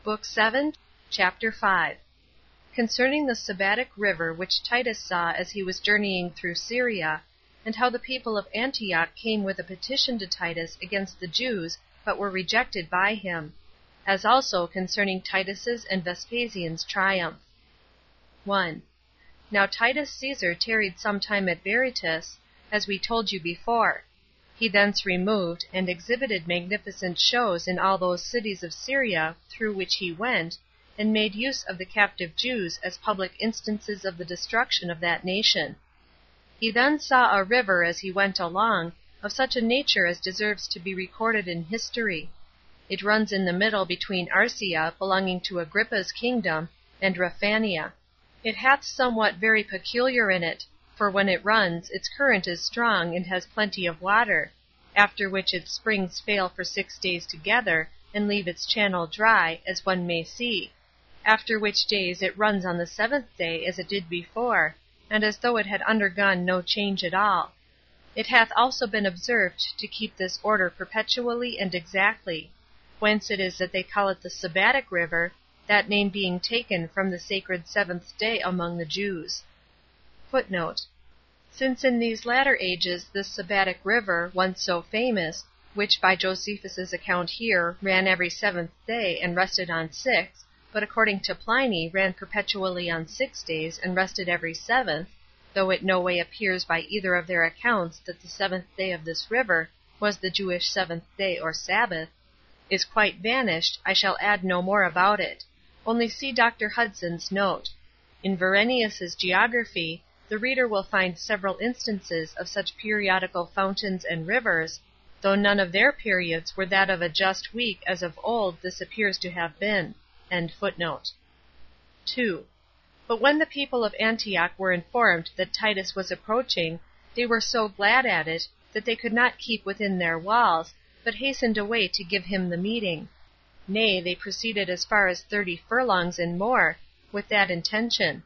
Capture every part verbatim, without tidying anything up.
Book seven, Chapter five. Concerning the Sabbatic river which Titus saw as he was journeying through Syria, and how the people of Antioch came with a petition to Titus against the Jews, but were rejected by him; as also concerning Titus's and Vespasian's triumph. one. Now Titus Caesar tarried some time at Berytus, as we told you before. He thence removed, and exhibited magnificent shows in all those cities of Syria through which he went, and made use of the captive Jews as public instances of the destruction of that nation. He then saw a river as he went along, of such a nature as deserves to be recorded in history. It runs in the middle between Arcia, belonging to Agrippa's kingdom, and Raphania. It hath somewhat very peculiar in it, for when it runs, its current is strong and has plenty of water, after which its springs fail for six days together, and leave its channel dry, as one may see, after which days it runs on the seventh day as it did before, and as though it had undergone no change at all. It hath also been observed to keep this order perpetually and exactly, whence it is that they call it the Sabbatic river, that name being taken from the sacred seventh day among the Jews. Footnote: Since in these latter ages this Sabbatic river, once so famous, which by Josephus's account here ran every seventh day and rested on six, but according to Pliny ran perpetually on six days and rested every seventh, though it no way appears by either of their accounts that the seventh day of this river was the Jewish seventh day or Sabbath, is quite vanished, I shall add no more about it. Only see Doctor Hudson's note. In Verenius's Geography, the reader will find several instances of such periodical fountains and rivers, though none of their periods were that of a just week as of old this appears to have been. End footnote. two. But when the people of Antioch were informed that Titus was approaching, they were so glad at it, that they could not keep within their walls, but hastened away to give him the meeting. Nay, they proceeded as far as thirty furlongs and more, with that intention.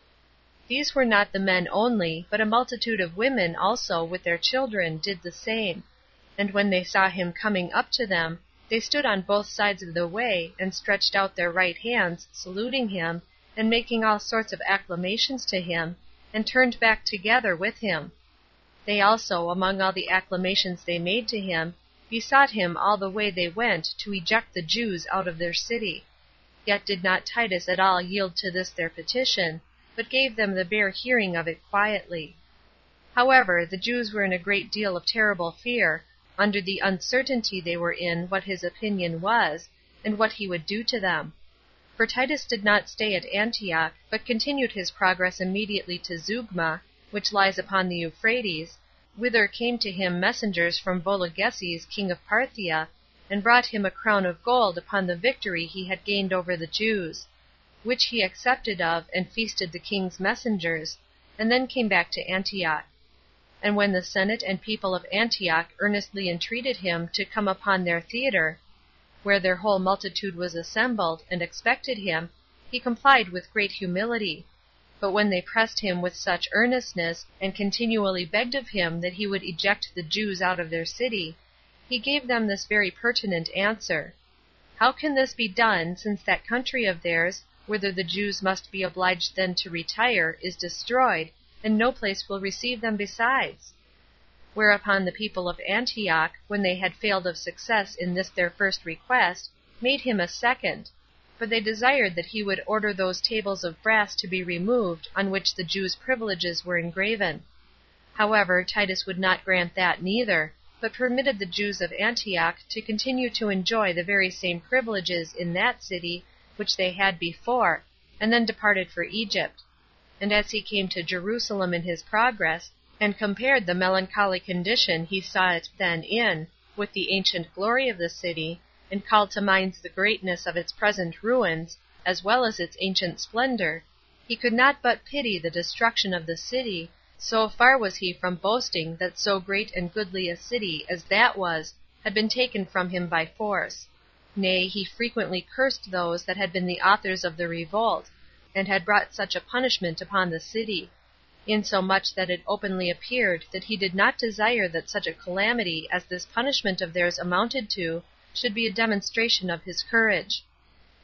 These were not the men only, but a multitude of women also with their children did the same. And when they saw him coming up to them, they stood on both sides of the way, and stretched out their right hands, saluting him, and making all sorts of acclamations to him, and turned back together with him. They also, among all the acclamations they made to him, besought him all the way they went to eject the Jews out of their city. Yet did not Titus at all yield to this their petition, but gave them the bare hearing of it quietly. However, the Jews were in a great deal of terrible fear, under the uncertainty they were in what his opinion was, and what he would do to them. For Titus did not stay at Antioch, but continued his progress immediately to Zeugma, which lies upon the Euphrates, whither came to him messengers from Vologeses king of Parthia, and brought him a crown of gold upon the victory he had gained over the Jews, which he accepted of, and feasted the king's messengers, and then came back to Antioch. And when the senate and people of Antioch earnestly entreated him to come upon their theater, where their whole multitude was assembled, and expected him, he complied with great humility. But when they pressed him with such earnestness, and continually begged of him that he would eject the Jews out of their city, he gave them this very pertinent answer: How can this be done, since that country of theirs, whither the Jews must be obliged then to retire, is destroyed, and no place will receive them besides? Whereupon the people of Antioch, when they had failed of success in this their first request, made him a second, for they desired that he would order those tables of brass to be removed on which the Jews' privileges were engraven. However, Titus would not grant that neither, but permitted the Jews of Antioch to continue to enjoy the very same privileges in that city which they had before, and then departed for Egypt. And as he came to Jerusalem in his progress, and compared the melancholy condition he saw it then in, with the ancient glory of the city, and called to mind the greatness of its present ruins, as well as its ancient splendor, he could not but pity the destruction of the city, so far was he from boasting that so great and goodly a city as that was had been taken from him by force. Nay, he frequently cursed those that had been the authors of the revolt, and had brought such a punishment upon the city, insomuch that it openly appeared that he did not desire that such a calamity as this punishment of theirs amounted to should be a demonstration of his courage.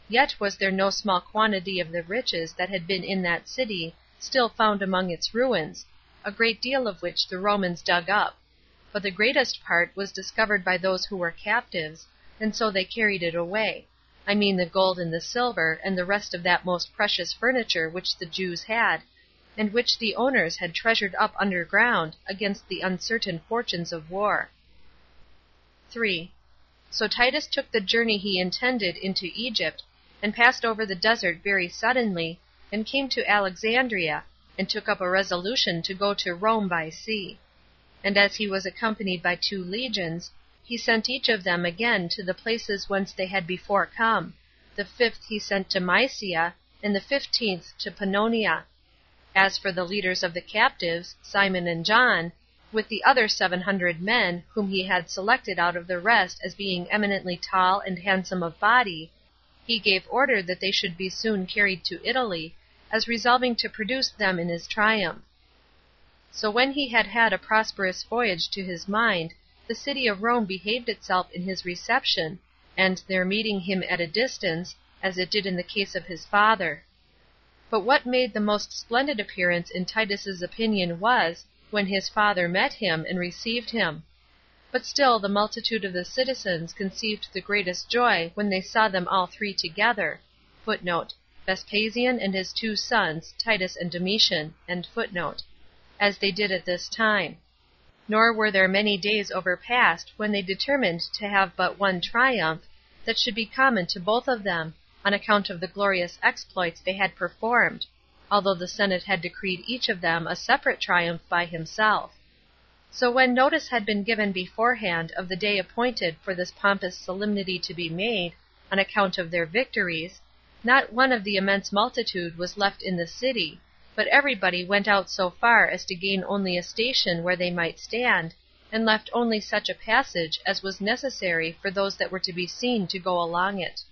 Yet was there no small quantity of the riches that had been in that city still found among its ruins, a great deal of which the Romans dug up; but the greatest part was discovered by those who were captives, and so they carried it away, I mean the gold and the silver, and the rest of that most precious furniture which the Jews had, and which the owners had treasured up under ground, against the uncertain fortunes of war. three. So Titus took the journey he intended into Egypt, and passed over the desert very suddenly, and came to Alexandria, and took up a resolution to go to Rome by sea. And as he was accompanied by two legions, he sent each of them again to the places whence they had before come; the fifth he sent to Mysia, and the fifteenth to Pannonia. As for the leaders of the captives, Simon and John, with the other seven hundred men, whom he had selected out of the rest as being eminently tall and handsome of body, he gave order that they should be soon carried to Italy, as resolving to produce them in his triumph. So when he had had a prosperous voyage to his mind, the city of Rome behaved itself in his reception, and their meeting him at a distance, as it did in the case of his father. But what made the most splendid appearance in Titus's opinion was, when his father met him, and received him. But still the multitude of the citizens conceived the greatest joy when they saw them all three together, [Footnote: Vespasian and his two sons, Titus and Domitian.] as they did at this time. Nor were there many days overpast when they determined to have but one triumph, that should be common to both of them, on account of the glorious exploits they had performed, although the Senate had decreed each of them a separate triumph by himself. So when notice had been given beforehand of the day appointed for this pompous solemnity to be made, on account of their victories, not one of the immense multitude was left in the city, but everybody went out so far as to gain only a station where they might stand, and left only such a passage as was necessary for those that were to be seen to go along it.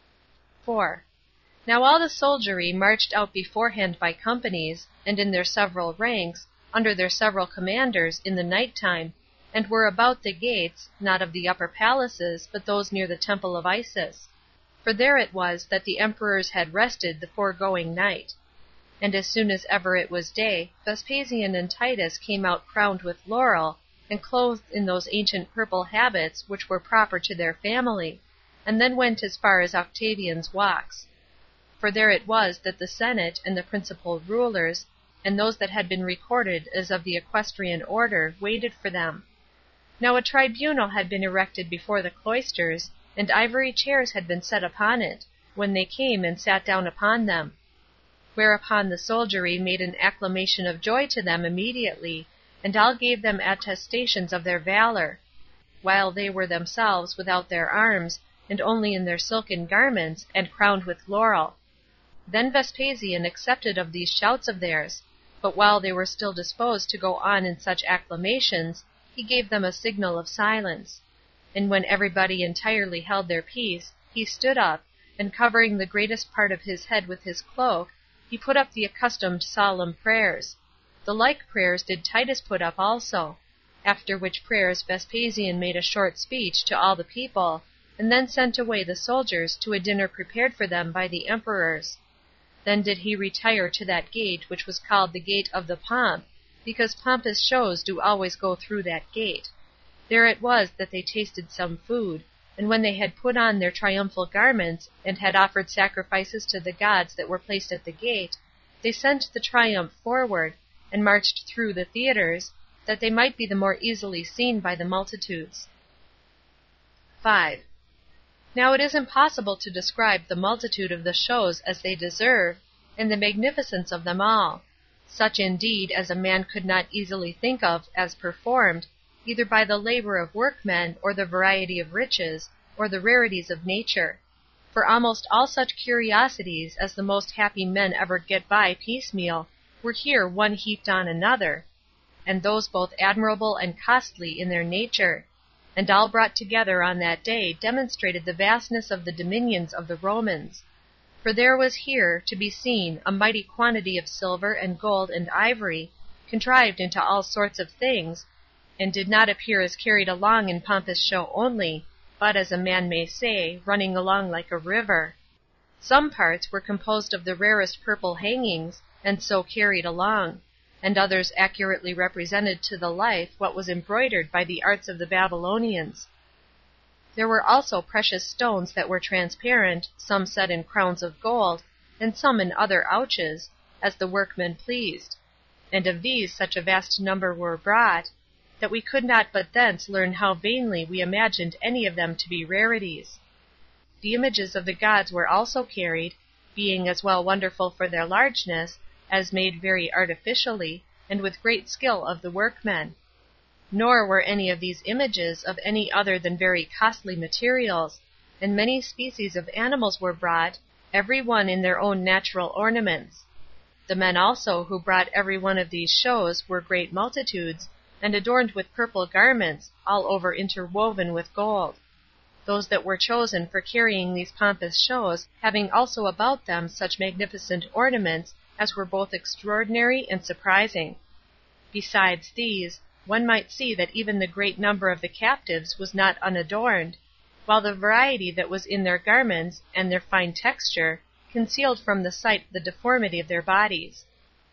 four. Now all the soldiery marched out beforehand by companies, and in their several ranks, under their several commanders, in the night time, and were about the gates, not of the upper palaces, but those near the temple of Isis; for there it was that the emperors had rested the foregoing night. And as soon as ever it was day, Vespasian and Titus came out crowned with laurel, and clothed in those ancient purple habits which were proper to their family, and then went as far as Octavian's walks. For there it was that the Senate, and the principal rulers, and those that had been recorded as of the equestrian order, waited for them. Now a tribunal had been erected before the cloisters, and ivory chairs had been set upon it, when they came and sat down upon them. Whereupon the soldiery made an acclamation of joy to them immediately, and all gave them attestations of their valor, while they were themselves without their arms, and only in their silken garments, and crowned with laurel. Then Vespasian accepted of these shouts of theirs, but while they were still disposed to go on in such acclamations, he gave them a signal of silence. And when everybody entirely held their peace, he stood up, and covering the greatest part of his head with his cloak, he put up the accustomed solemn prayers. The like prayers did Titus put up also; after which prayers Vespasian made a short speech to all the people, and then sent away the soldiers to a dinner prepared for them by the emperors. Then did he retire to that gate which was called the Gate of the Pomp, because pompous shows do always go through that gate. There it was that they tasted some food, and when they had put on their triumphal garments, and had offered sacrifices to the gods that were placed at the gate, they sent the triumph forward, and marched through the theaters, that they might be the more easily seen by the multitudes. five. Now it is impossible to describe the multitude of the shows as they deserve, and the magnificence of them all; such indeed as a man could not easily think of as performed, either by the labor of workmen, or the variety of riches, or the rarities of nature; for almost all such curiosities as the most happy men ever get by piecemeal were here one heaped on another, and those both admirable and costly in their nature, and all brought together on that day demonstrated the vastness of the dominions of the Romans. For there was here to be seen a mighty quantity of silver and gold and ivory, contrived into all sorts of things, and did not appear as carried along in pompous show only, but, as a man may say, running along like a river. Some parts were composed of the rarest purple hangings, and so carried along; and others accurately represented to the life what was embroidered by the arts of the Babylonians. There were also precious stones that were transparent, some set in crowns of gold, and some in other ouches, as the workmen pleased; and of these such a vast number were brought, that we could not but thence learn how vainly we imagined any of them to be rarities. The images of the gods were also carried, being as well wonderful for their largeness, as made very artificially, and with great skill of the workmen. Nor were any of these images of any other than very costly materials, and many species of animals were brought, every one in their own natural ornaments. The men also who brought every one of these shows were great multitudes, and adorned with purple garments, all over interwoven with gold; those that were chosen for carrying these pompous shows having also about them such magnificent ornaments as were both extraordinary and surprising. Besides these, one might see that even the great number of the captives was not unadorned, while the variety that was in their garments, and their fine texture, concealed from the sight the deformity of their bodies.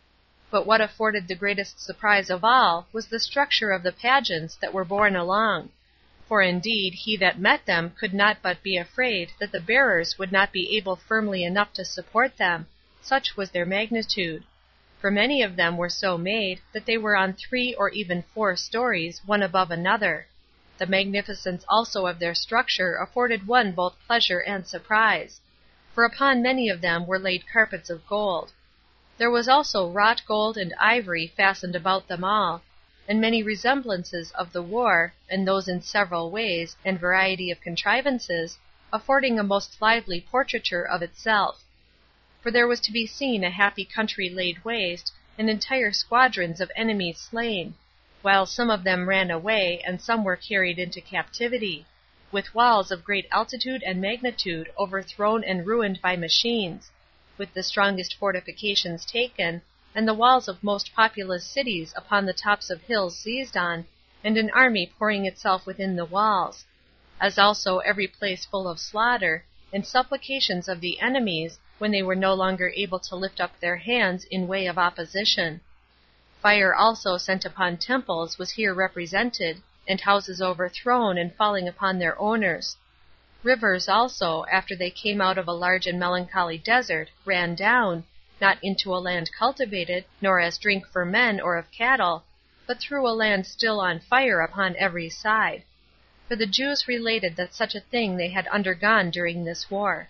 But what afforded the greatest surprise of all was the structure of the pageants that were borne along; for indeed he that met them could not but be afraid that the bearers would not be able firmly enough to support them, such was their magnitude; for many of them were so made that they were on three or even four stories, one above another. The magnificence also of their structure afforded one both pleasure and surprise; for upon many of them were laid carpets of gold. There was also wrought gold and ivory fastened about them all, and many resemblances of the war, and those in several ways, and variety of contrivances, affording a most lively portraiture of itself. For there was to be seen a happy country laid waste, and entire squadrons of enemies slain, while some of them ran away, and some were carried into captivity, with walls of great altitude and magnitude overthrown and ruined by machines, with the strongest fortifications taken, and the walls of most populous cities upon the tops of hills seized on, and an army pouring itself within the walls; as also every place full of slaughter, and supplications of the enemies, when they were no longer able to lift up their hands in way of opposition. Fire also sent upon temples was here represented, and houses overthrown and falling upon their owners. Rivers also, after they came out of a large and melancholy desert, ran down, not into a land cultivated, nor as drink for men or of cattle, but through a land still on fire upon every side; for the Jews related that such a thing they had undergone during this war.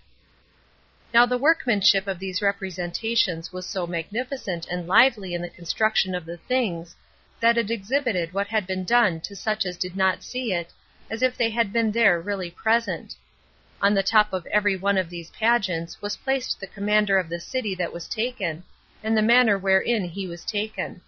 Now the workmanship of these representations was so magnificent and lively in the construction of the things, that it exhibited what had been done to such as did not see it, as if they had been there really present. On the top of every one of these pageants was placed the commander of the city that was taken, and the manner wherein he was taken.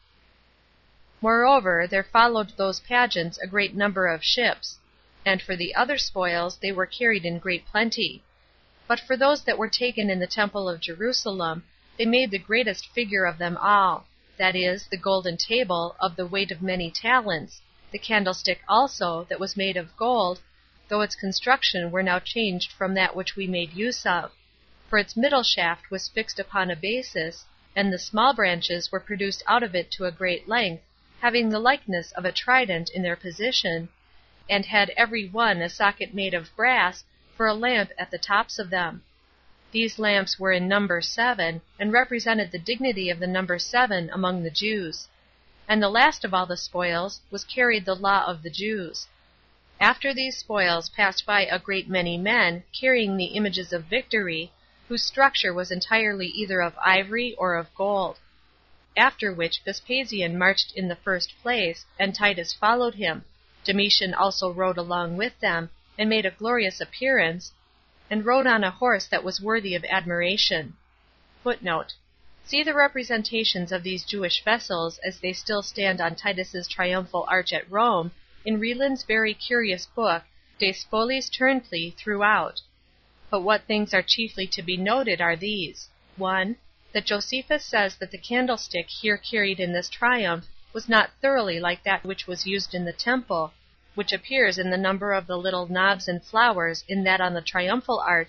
Moreover, there followed those pageants a great number of ships; and for the other spoils they were carried in great plenty. But for those that were taken in the temple of Jerusalem, they made the greatest figure of them all, that is, the golden table, of the weight of many talents, the candlestick also, that was made of gold, though its construction were now changed from that which we made use of; for its middle shaft was fixed upon a basis, and the small branches were produced out of it to a great length, having the likeness of a trident in their position, and had every one a socket made of brass for a lamp at the tops of them. These lamps were in number seven, and represented the dignity of the number seven among the Jews. And the last of all the spoils was carried the law of the Jews. After these spoils passed by a great many men, carrying the images of victory, whose structure was entirely either of ivory or of gold. After which Vespasian marched in the first place, and Titus followed him; Domitian also rode along with them, and made a glorious appearance, and rode on a horse that was worthy of admiration. [Footnote: See the representations of these Jewish vessels as they still stand on Titus's triumphal arch at Rome, in Rieland's very curious book, De Spoliis Turnkey, throughout. But what things are chiefly to be noted are these: one. That Josephus says that the candlestick here carried in this triumph was not thoroughly like that which was used in the temple, which appears in the number of the little knobs and flowers in that on the triumphal arch,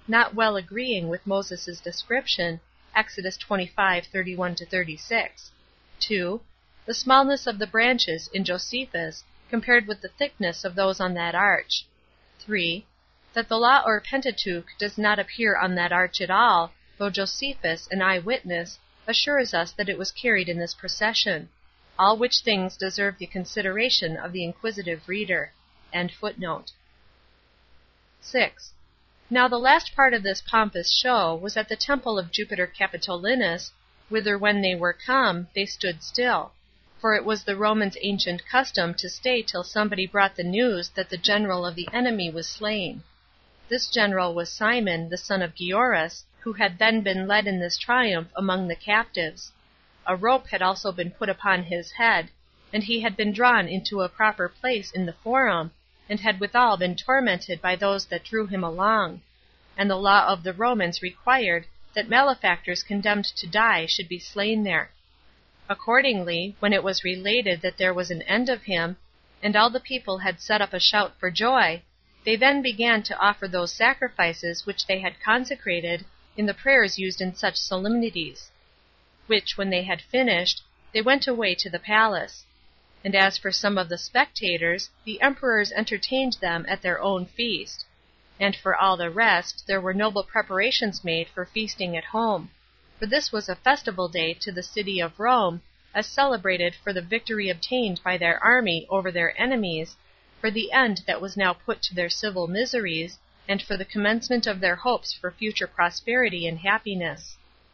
not well agreeing with Moses' description, Exodus twenty-five, thirty-one to thirty-six. two. The smallness of the branches in Josephus compared with the thickness of those on that arch. three. That the law or Pentateuch does not appear on that arch at all, though Josephus, an eye-witness, assures us that it was carried in this procession. All which things deserve the consideration of the inquisitive reader. End footnote. six. Now the last part of this pompous show was at the temple of Jupiter Capitolinus, whither when they were come, they stood still. For it was the Romans' ancient custom to stay till somebody brought the news that the general of the enemy was slain. This general was Simon, the son of Gioras, who had then been led in this triumph among the captives. A rope had also been put upon his head, and he had been drawn into a proper place in the forum, and had withal been tormented by those that drew him along. And the law of the Romans required that malefactors condemned to die should be slain there. Accordingly, when it was related that there was an end of him, and all the people had set up a shout for joy, they then began to offer those sacrifices which they had consecrated in the prayers used in such solemnities. Which when they had finished, they went away to the palace. And as for some of the spectators, the emperors entertained them at their own feast. And for all the rest, there were noble preparations made for feasting at home. For this was a festival day to the city of Rome, as celebrated for the victory obtained by their army over their enemies, for the end that was now put to their civil miseries, and for the commencement of their hopes for future prosperity and happiness.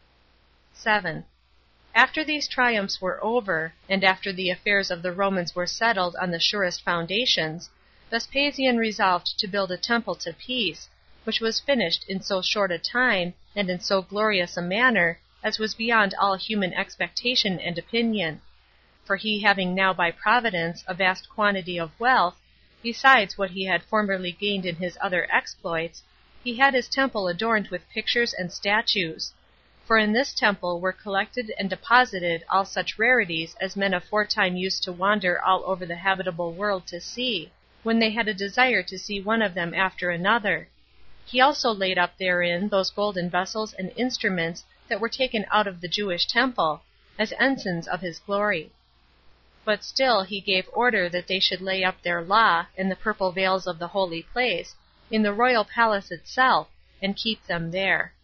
seven. After these triumphs were over, and after the affairs of the Romans were settled on the surest foundations, Vespasian resolved to build a temple to Peace, which was finished in so short a time, and in so glorious a manner, as was beyond all human expectation and opinion. For he having now by providence a vast quantity of wealth, besides what he had formerly gained in his other exploits, he had his temple adorned with pictures and statues. For in this temple were collected and deposited all such rarities as men aforetime used to wander all over the habitable world to see, when they had a desire to see one of them after another. He also laid up therein those golden vessels and instruments that were taken out of the Jewish temple, as ensigns of his glory. But still he gave order that they should lay up their law, and the purple veils of the holy place, in the royal palace itself, and keep them there.